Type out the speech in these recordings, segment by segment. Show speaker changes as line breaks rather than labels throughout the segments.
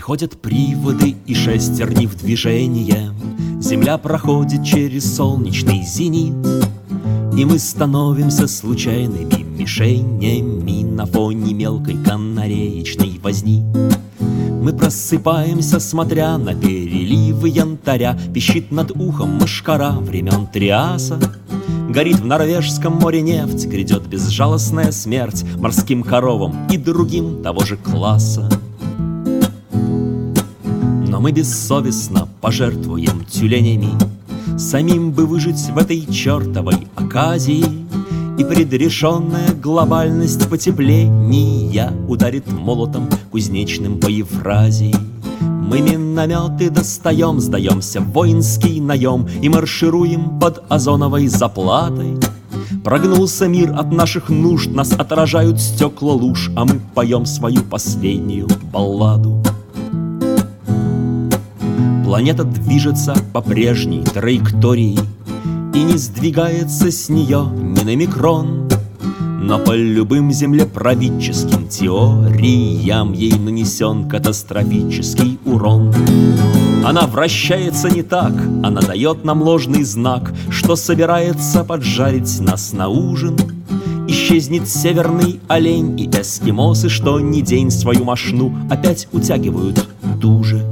Приходят приводы и шестерни в движение, Земля проходит через солнечный зенит, и мы становимся случайными мишенями на фоне мелкой канареечной возни. Мы просыпаемся, смотря на переливы янтаря, пищит над ухом мышкара времен Триаса. Горит в Норвежском море нефть, грядет безжалостная смерть морским коровам и другим того же класса. Но мы бессовестно пожертвуем тюленями, самим бы выжить в этой чертовой оказии, и предрешенная глобальность потепления ударит молотом кузнечным по Евразии. Мы минометы достаем, сдаемся в воинский наем и маршируем под озоновой заплатой. Прогнулся мир от наших нужд, нас отражают стекла луж, а мы поем свою последнюю балладу. Планета движется по прежней траектории и не сдвигается с нее ни на микрон, но по любым землеправительским теориям ей нанесен катастрофический урон. Она вращается не так, она дает нам ложный знак, что собирается поджарить нас на ужин. Исчезнет северный олень и эскимосы, что ни день свою мошну опять утягивают туже.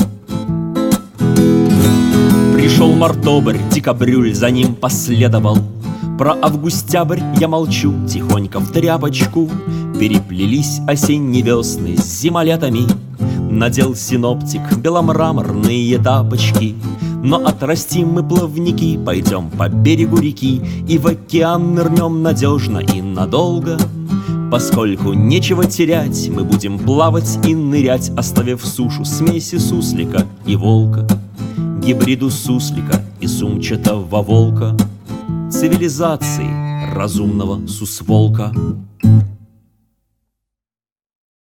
Пришел мартобрь, декабрюль за ним последовал. Про августябрь я молчу, тихонько в тряпочку. Переплелись осенние весны с зимолетами. Надел синоптик беломраморные тапочки. Но отрастим мы плавники, пойдем по берегу реки и в океан нырнем надежно и надолго. Поскольку нечего терять, мы будем плавать и нырять, оставив сушу смеси суслика и волка, гибриду суслика и сумчатого волка, цивилизации разумного сусволка.